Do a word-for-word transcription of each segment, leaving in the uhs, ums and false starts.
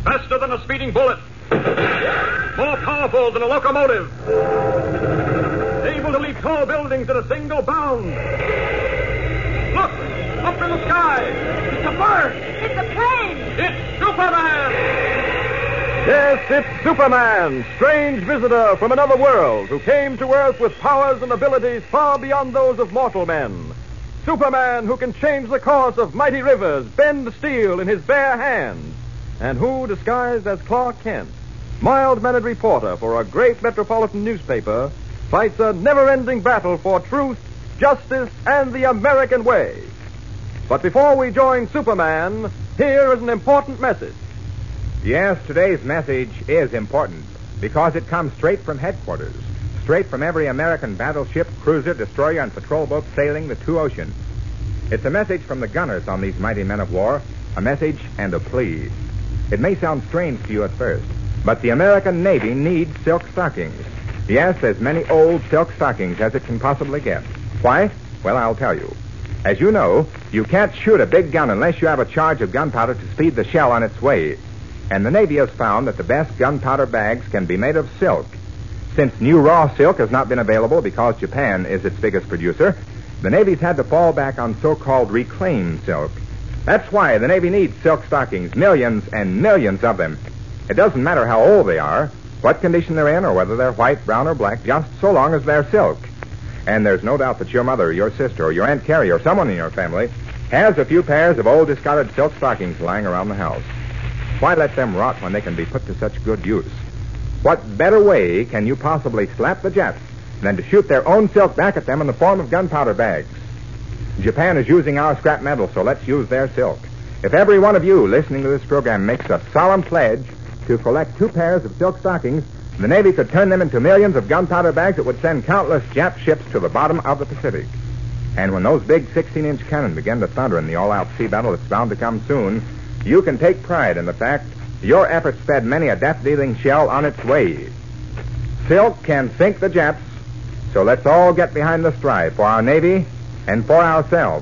Faster than a speeding bullet. More powerful than a locomotive. Able to leap tall buildings at a single bound. Look! Up in the sky! It's a bird! It's a plane! It's Superman! Yes, it's Superman, strange visitor from another world who came to Earth with powers and abilities far beyond those of mortal men. Superman who can change the course of mighty rivers, bend steel in his bare hands, and who, disguised as Clark Kent, mild-mannered reporter for a great metropolitan newspaper, fights a never-ending battle for truth, justice, and the American way. But before we join Superman, here is an important message. Yes, today's message is important because it comes straight from headquarters, straight from every American battleship, cruiser, destroyer, and patrol boat sailing the two oceans. It's a message from the gunners on these mighty men of war, a message and a plea. It may sound strange to you at first, but the American Navy needs silk stockings. Yes, as many old silk stockings as it can possibly get. Why? Well, I'll tell you. As you know, you can't shoot a big gun unless you have a charge of gunpowder to speed the shell on its way. And the Navy has found that the best gunpowder bags can be made of silk. Since new raw silk has not been available because Japan is its biggest producer, the Navy's had to fall back on so-called reclaimed silk. That's why the Navy needs silk stockings, millions and millions of them. It doesn't matter how old they are, what condition they're in, or whether they're white, brown, or black, just so long as they're silk. And there's no doubt that your mother, or your sister, or your Aunt Carrie, or someone in your family has a few pairs of old discarded silk stockings lying around the house. Why let them rot when they can be put to such good use? What better way can you possibly slap the Jets than to shoot their own silk back at them in the form of gunpowder bags? Japan is using our scrap metal, so let's use their silk. If every one of you listening to this program makes a solemn pledge to collect two pairs of silk stockings, the Navy could turn them into millions of gunpowder bags that would send countless Jap ships to the bottom of the Pacific. And when those big sixteen-inch cannon begin to thunder in the all-out sea battle that's bound to come soon, you can take pride in the fact your efforts sped many a death-dealing shell on its way. Silk can sink the Japs, so let's all get behind the strive for our Navy and for ourselves.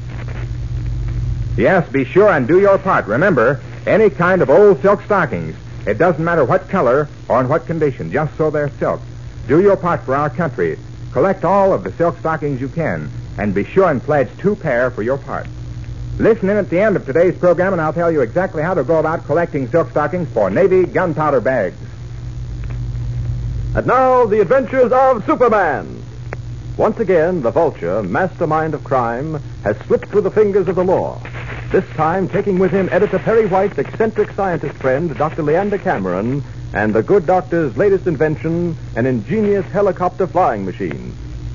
Yes, be sure and do your part. Remember, any kind of old silk stockings, it doesn't matter what color or in what condition, just so they're silk. Do your part for our country. Collect all of the silk stockings you can, and be sure and pledge two pair for your part. Listen in at the end of today's program, and I'll tell you exactly how to go about collecting silk stockings for Navy gunpowder bags. And now, the adventures of Superman. Once again, the Vulture, mastermind of crime, has slipped through the fingers of the law. This time taking with him Editor Perry White's eccentric scientist friend, Doctor Leander Cameron, and the good doctor's latest invention, an ingenious helicopter flying machine.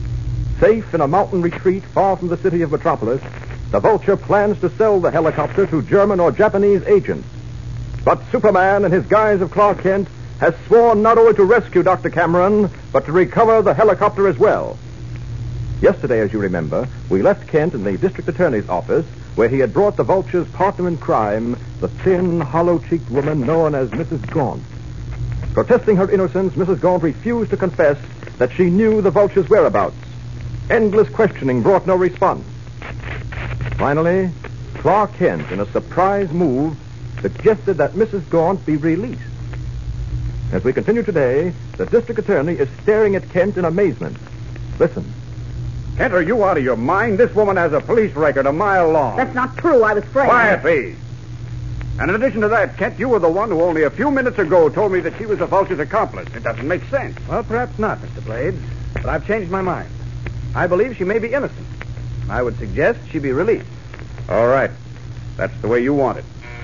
Safe in a mountain retreat far from the city of Metropolis, the Vulture plans to sell the helicopter to German or Japanese agents. But Superman, in his guise of Clark Kent, has sworn not only to rescue Doctor Cameron, but to recover the helicopter as well. Yesterday, as you remember, we left Kent in the district attorney's office, where he had brought the Vulture's partner in crime, the thin, hollow-cheeked woman known as Missus Gaunt. Protesting her innocence, Missus Gaunt refused to confess that she knew the Vulture's whereabouts. Endless questioning brought no response. Finally, Clark Kent, in a surprise move, suggested that Missus Gaunt be released. As we continue today, the district attorney is staring at Kent in amazement. Listen. Kent, are you out of your mind? This woman has a police record a mile long. That's not true. I was framed. Quiet, please. And in addition to that, Kent, you were the one who only a few minutes ago told me that she was the Vulture's accomplice. It doesn't make sense. Well, perhaps not, Mister Blades. But I've changed my mind. I believe she may be innocent. I would suggest she be released. All right. That's the way you want it.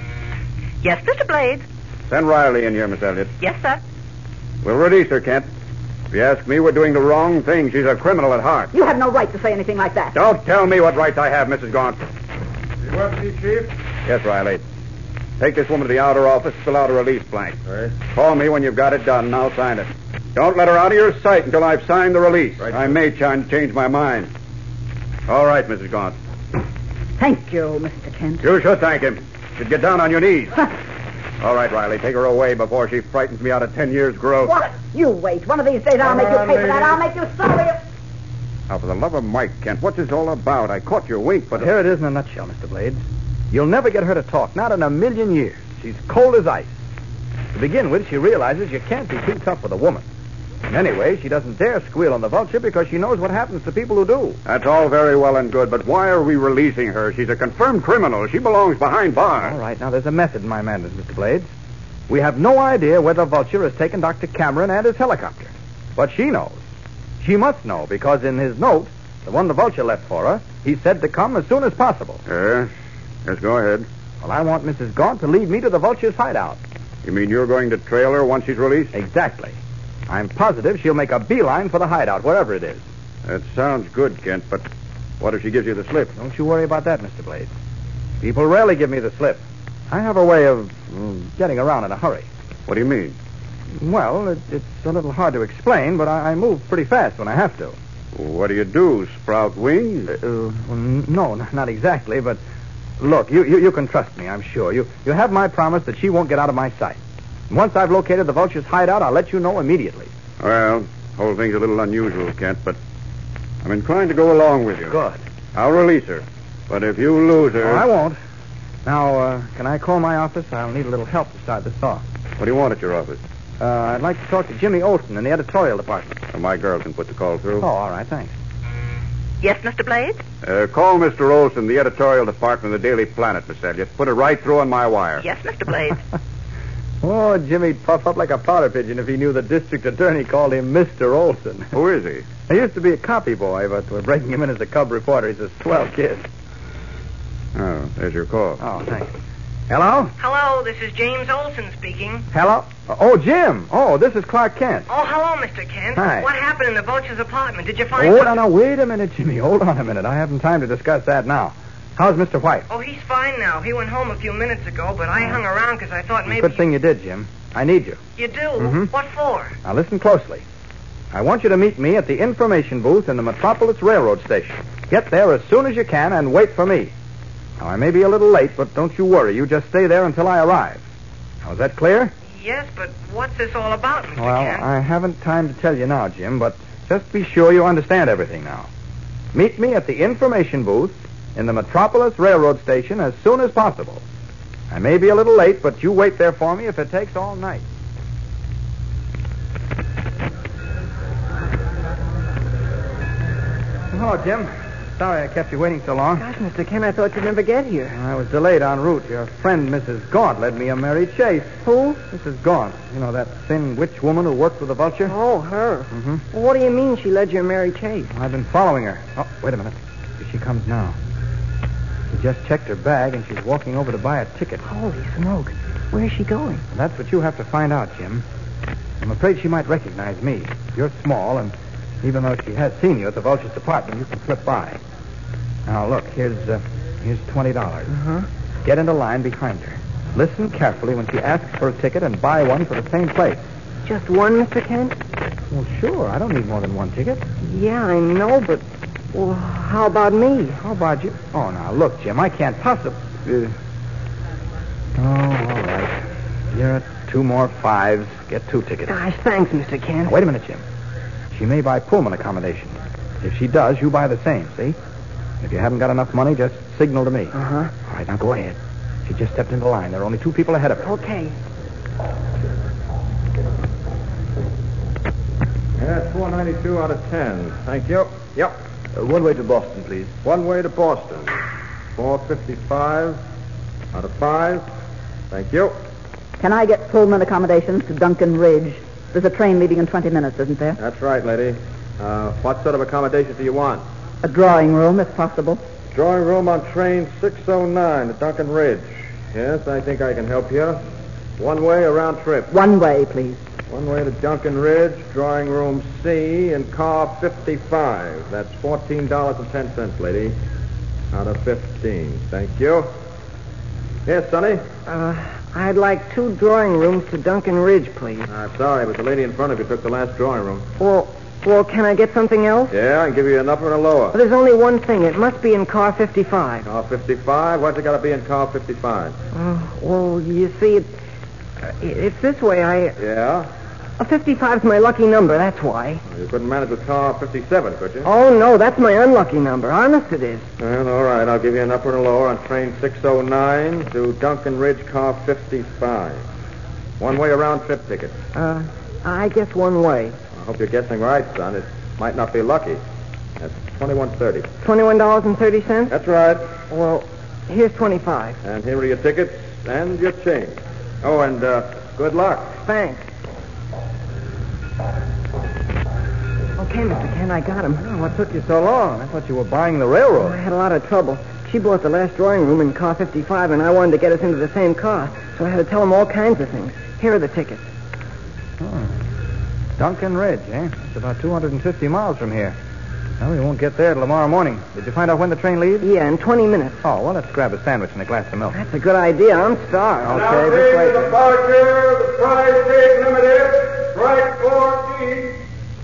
Yes, Mister Blades. Send Riley in here, Miss Elliott. Yes, sir. We'll release her, Kent. If you ask me, we're doing the wrong thing. She's a criminal at heart. You have no right to say anything like that. Don't tell me what rights I have, Missus Gaunt. You want me, Chief? Yes, Riley. Take this woman to the outer office, fill out a release blank. Right. Call me when you've got it done, and I'll sign it. Don't let her out of your sight until I've signed the release. Right, I may try and change my mind. All right, Missus Gaunt. Thank you, Mister Kent. You should thank him. Should get down on your knees. All right, Riley, take her away before she frightens me out of ten years' growth. What? You wait. One of these days I'll Come make you on, pay for lady. that. I'll make you sorry. Now, for the love of Mike, Kent, what's this all about? I caught your wink, but... But here it is in a nutshell, Mister Blades. You'll never get her to talk, not in a million years. She's cold as ice. To begin with, she realizes you can't be too tough with a woman. And anyway, she doesn't dare squeal on the Vulture because she knows what happens to people who do. That's all very well and good, but why are we releasing her? She's a confirmed criminal. She belongs behind bars. All right, now there's a method in my madness, Mister Blades. We have no idea whether Vulture has taken Doctor Cameron and his helicopter. But she knows. She must know, because in his note, the one the Vulture left for her, he said to come as soon as possible. Yes? Yes, go ahead. Well, I want Missus Gaunt to lead me to the Vulture's hideout. You mean you're going to trail her once she's released? Exactly. I'm positive she'll make a beeline for the hideout, wherever it is. That sounds good, Kent, but what if she gives you the slip? Don't you worry about that, Mister Blades. People rarely give me the slip. I have a way of mm, getting around in a hurry. What do you mean? Well, it, it's a little hard to explain, but I, I move pretty fast when I have to. What do you do, sprout wings? Uh, uh, well, no, n- not exactly, but look, you, you, you can trust me, I'm sure. You, you have my promise that she won't get out of my sight. Once I've located the Vulture's hideout, I'll let you know immediately. Well, the whole thing's a little unusual, Kent, but I'm inclined to go along with you. Good. I'll release her. But if you lose her... Oh, I won't. Now, uh, can I call my office? I'll need a little help to start this off. What do you want at your office? Uh, I'd like to talk to Jimmy Olsen in the editorial department. Uh, my girl can put the call through. Oh, all right, thanks. Yes, Mister Blades? Uh, call Mister Olson, the editorial department of the Daily Planet, Miss Elliott. Put it right through on my wire. Yes, Mister Blades. Oh, Jimmy'd puff up like a powder pigeon if he knew the district attorney called him Mister Olson. Who is he? He used to be a copy boy, but we're breaking him in as a cub reporter. He's a swell kid. Oh, there's your call. Oh, thanks. Hello? Hello, this is James Olson speaking. Hello? Oh, Jim. Oh, this is Clark Kent. Oh, hello, Mister Kent. Hi. What happened in the Vulture's apartment? Did you find Oh, some- no, no, wait a minute, Jimmy. Hold on a minute. I haven't time to discuss that now. How's Mister White? Oh, he's fine now. He went home a few minutes ago, but I hung around because I thought maybe... Good thing you did, Jim. I need you. You do? Mhm. What for? Now, listen closely. I want you to meet me at the information booth in the Metropolis Railroad Station. Get there as soon as you can and wait for me. Now, I may be a little late, but don't you worry. You just stay there until I arrive. Now, is that clear? Yes, but what's this all about, Mister Well, Kent? I haven't time to tell you now, Jim, but just be sure you understand everything now. Meet me at the information booth in the Metropolis Railroad Station as soon as possible. I may be a little late, but you wait there for me if it takes all night. Hello, Jim. Sorry I kept you waiting so long. Gosh, Mister Kent, I thought you'd never get here. I was delayed en route. Your friend, Missus Gaunt, led me a merry chase. Who? Missus Gaunt. You know, that thin witch woman who worked with the Vulture? Oh, her. Mm-hmm. Well, what do you mean she led you a merry chase? I've been following her. Oh, wait a minute. Here she comes now. She just checked her bag, and she's walking over to buy a ticket. Holy smoke. Where's she going? And that's what you have to find out, Jim. I'm afraid she might recognize me. You're small, and even though she has seen you at the Vulture's department, you can slip by. Now, look, here's uh, here's twenty dollars. Uh-huh. Get into line behind her. Listen carefully when she asks for a ticket and buy one for the same place. Just one, Mister Kent? Well, sure. I don't need more than one ticket. Yeah, I know, but... Well, how about me? How about you? Oh, now, look, Jim, I can't possibly... Uh... Oh, all right. You're at two more fives. Get two tickets. Gosh, thanks, Mister Kent. Now, wait a minute, Jim. She may buy Pullman accommodation. If she does, you buy the same, see? If you haven't got enough money, just signal to me. Uh-huh. All right, now go ahead. She just stepped into line. There are only two people ahead of her. Okay. That's four ninety-two out of ten. Thank you. Yep. Uh, one way to Boston, please. One way to Boston. four fifty-five out of five. Thank you. Can I get Pullman accommodations to Duncan Ridge? There's a train leaving in twenty minutes, isn't there? That's right, lady. Uh, what sort of accommodations do you want? A drawing room, if possible. Drawing room on train six oh nine to Duncan Ridge. Yes, I think I can help you. One way or round trip? One way, please. One way to Duncan Ridge, drawing room C, in car fifty-five. That's fourteen dollars and ten cents, lady. Out of fifteen. Thank you. Yes, Sonny? Uh, I'd like two drawing rooms to Duncan Ridge, please. I'm sorry, but the lady in front of you took the last drawing room. Well, well, can I get something else? Yeah, I can give you an upper and a Well, lower. there's only one thing. It must be in car fifty-five. Car fifty-five? What's it got to be in car fifty-five? Uh, well, you see, it's, uh, it's this way. I Yeah? uh, fifty-five's my lucky number, that's why. Well, you couldn't manage with car fifty-seven, could you? Oh, no, that's my unlucky number. Honest it is. Well, all right. I'll give you an upper and a lower on train six oh nine to Duncan Ridge, car fifty-five. One-way or round-trip ticket? Uh, I guess one way. I hope you're guessing right, son. It might not be lucky. That's twenty-one thirty. Twenty-one dollars and thirty cents. That's right. Well, here's twenty-five. And here are your tickets and your change. Oh, and uh, good luck. Thanks. Okay, Mister Kent, I got him. Oh, what took you so long? I thought you were buying the Oh, railroad. I had a lot of trouble. She bought the last drawing room in car fifty-five, and I wanted to get us into the same car, so I had to tell him all kinds of things. Here are the tickets. Oh. Duncan Ridge, eh? That's about two hundred fifty miles from here. Well, we won't get there till tomorrow morning. Did you find out when the train leaves? Yeah, in twenty minutes. Oh, well, let's grab a sandwich and a glass of milk. That's a good idea. I'm starved. Okay, this way. departure, the Tri-State Limited, Strike fourteen.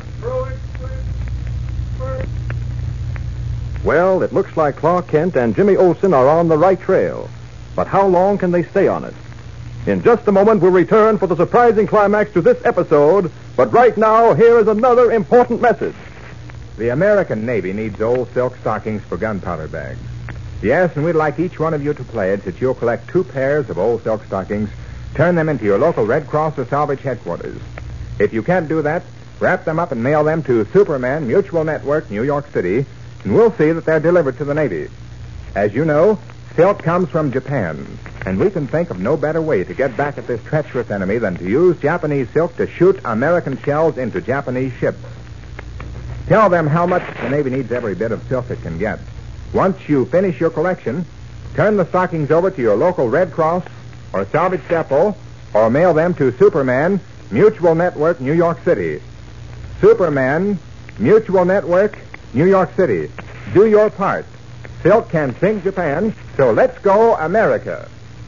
Well, it looks like Clark Kent and Jimmy Olsen are on the right trail. But how long can they stay on it? In just a moment, we'll return for the surprising climax to this episode. But right now, here is another important message. The American Navy needs old silk stockings for gunpowder bags. Yes, and we'd like each one of you to pledge that you'll collect two pairs of old silk stockings, turn them into your local Red Cross or Salvage headquarters. If you can't do that, wrap them up and mail them to Superman Mutual Network, New York City, and we'll see that they're delivered to the Navy. As you know, silk comes from Japan, and we can think of no better way to get back at this treacherous enemy than to use Japanese silk to shoot American shells into Japanese ships. Tell them how much the Navy needs every bit of silk it can get. Once you finish your collection, turn the stockings over to your local Red Cross or Salvage Depot, or mail them to Superman Mutual Network, New York City. Superman Mutual Network, New York City. Do your part. Silk can sink Japan, so let's go America.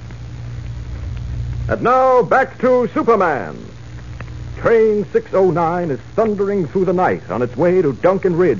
And now, back to Superman. Train six oh nine is thundering through the night on its way to Duncan Ridge.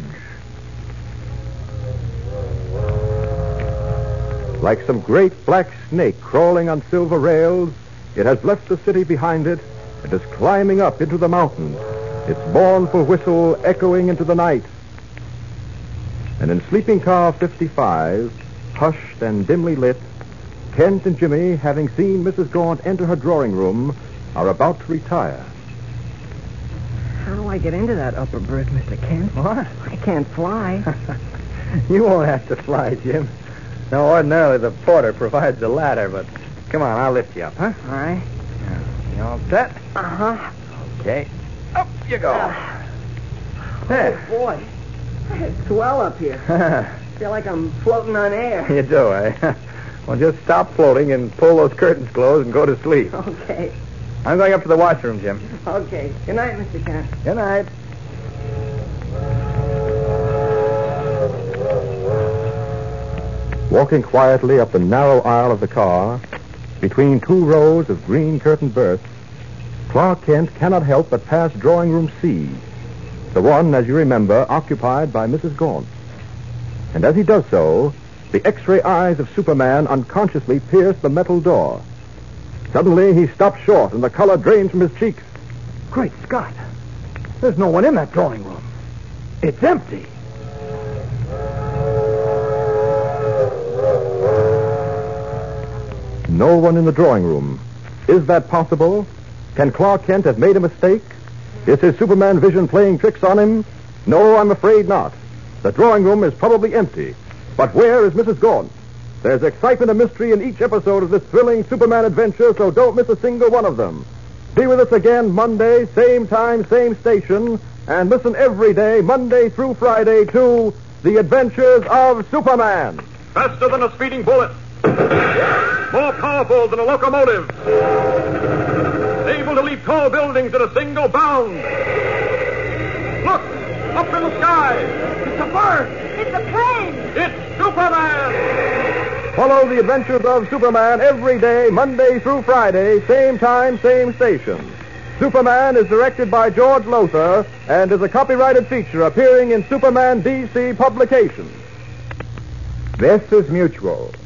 Like some great black snake crawling on silver rails, it has left the city behind it and is climbing up into the mountains, its mournful whistle echoing into the night. And in sleeping car fifty-five, hushed and dimly lit, Kent and Jimmy, having seen Missus Gaunt enter her drawing room, are about to retire. How do I get into that upper berth, Mister Kent? What? I can't fly. You won't have to fly, Jim. Now, ordinarily, the porter provides a ladder, but come on, I'll lift you up, huh? All right. You all set? Uh-huh. Okay. Up you go. Uh, There. Oh, boy. It's swell up here. I feel like I'm floating on air. You do, eh? Well, just stop floating and pull those curtains closed and go to sleep. Okay. I'm going up to the washroom, Jim. Okay. Good night, Mister Kent. Good night. Walking quietly up the narrow aisle of the car, between two rows of green curtained berths, Clark Kent cannot help but pass drawing room C, the one, as you remember, occupied by Missus Gaunt. And as he does so, the X-ray eyes of Superman unconsciously pierce the metal door. Suddenly, he stops short, and the color drains from his cheeks. Great Scott. There's no one in that drawing room. It's empty. No one in the drawing room. Is that possible? Can Clark Kent have made a mistake? Is his Superman vision playing tricks on him? No, I'm afraid not. The drawing room is probably empty. But where is Missus Gaunt? There's excitement and mystery in each episode of this thrilling Superman adventure, so don't miss a single one of them. Be with us again Monday, same time, same station, and listen every day, Monday through Friday, to The Adventures of Superman. Faster than a speeding bullet. More powerful than a locomotive. Able to leap tall buildings at a single bound. Look! Up in the sky! It's a bird! It's a plane! It's Superman! Follow The Adventures of Superman every day, Monday through Friday, same time, same station. Superman is directed by George Lothar and is a copyrighted feature appearing in Superman D C publications. This is Mutual.